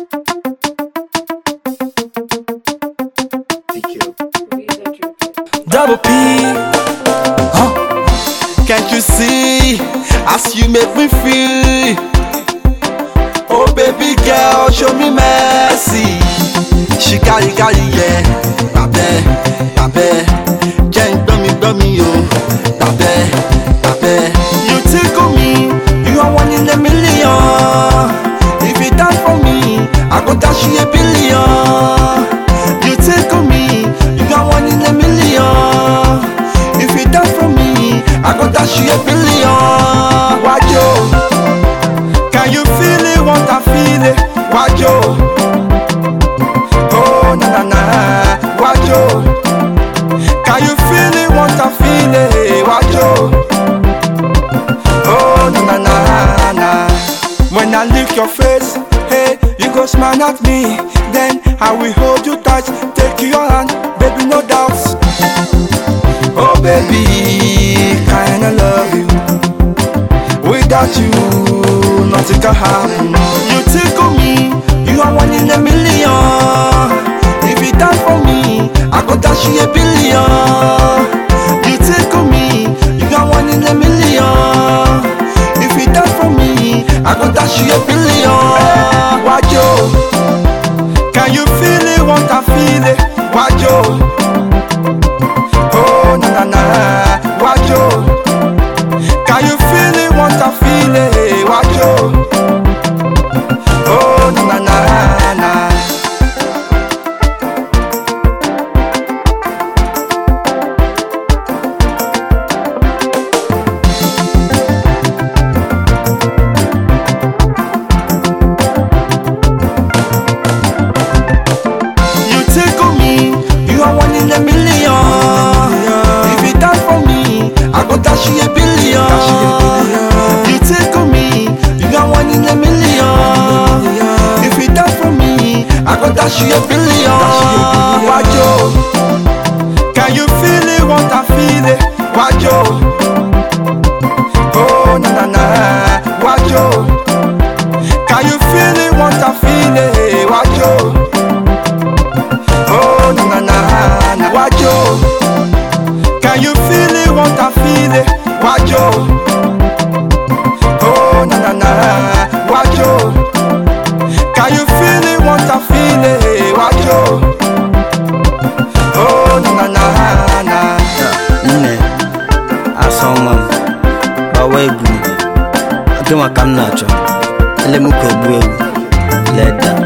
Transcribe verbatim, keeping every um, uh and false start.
Double P, huh? Can't you see as you make me feel? Oh baby girl, show me mercy. She carry carry yeah, babe, babe. Can't do me, do me yo, babe, babe. You tickle me, you are one in a million. If you dance for me, I go dash you a billion. You tickle me, you are one in a million. If you dance for me, I go dash you a billion. Wajo, can you feel it? Want I feel it? Wajo, oh na na na. Wajo, can you feel it? Want I feel it? Wajo, oh na na na na. When I lick your face, hey, you go smile at me. Then I will hold you tight, take your hand, baby, no doubts. Oh baby, kinda love you. Without you, nothing can happen. You tickle me, you are one in a million. If you dance for me, I go dash you a billion. You tickle me, you are one in a million. If you dance for me, I go dash you a billion. Wajo, can you feel it? Want I feel it? Wajo, oh na na na. Wajo, can you feel it? Want I feel it? Wajo, oh na na na na. You tickle me, you are one in a million. If you dance for me, I go dash you a billion. You tickle me, you are one in a million. If you dance for me, I go dash you a billion. Wajo, can you feel it? Want I feel it? Wajo, oh na na na. Wajo, can you feel it? Want I feel it? Wajo, oh na na na na. Wajo, can you feel it? Want I feel it? Wajo, oh na na na. Wajo, can you feel it? Want I feel it? Wajo, oh na na na na. Nne, asoma m, bawa egwu. Ake makam nacho, ele mu kwebu egwu, leda.